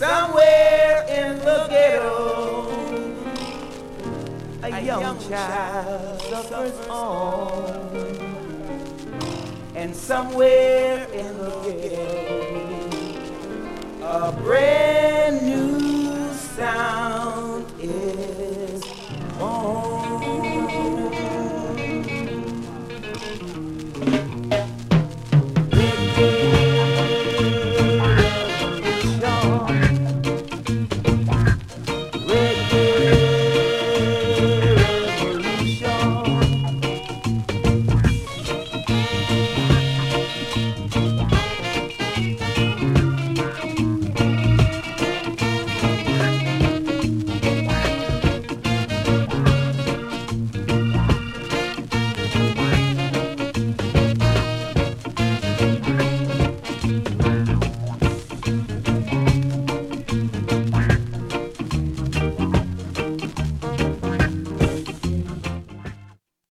Somewhere in the ghetto, a young child suffers on. And somewhere in the ghetto, a brave